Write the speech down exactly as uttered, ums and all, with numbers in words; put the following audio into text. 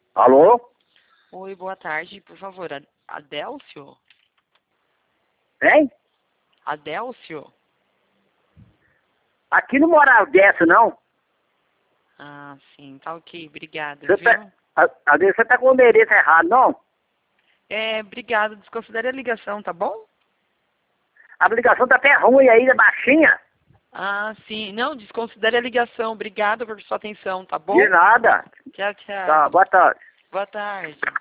Alô? Oi, boa tarde. Por favor, A- Adélcio? Hein? Adélcio? Aqui não mora dessa, não. Ah, sim. Tá ok. Obrigada, Você viu? tá, a- às vezes você tá com o endereço errado, não? É, obrigada. Desconsidere a ligação, tá bom? A ligação tá até ruim aí, é baixinha. Ah, sim. Não, desconsidere a ligação. Obrigada por sua atenção, tá bom? De nada. Tchau, tchau. Tá, boa tarde. Boa tarde.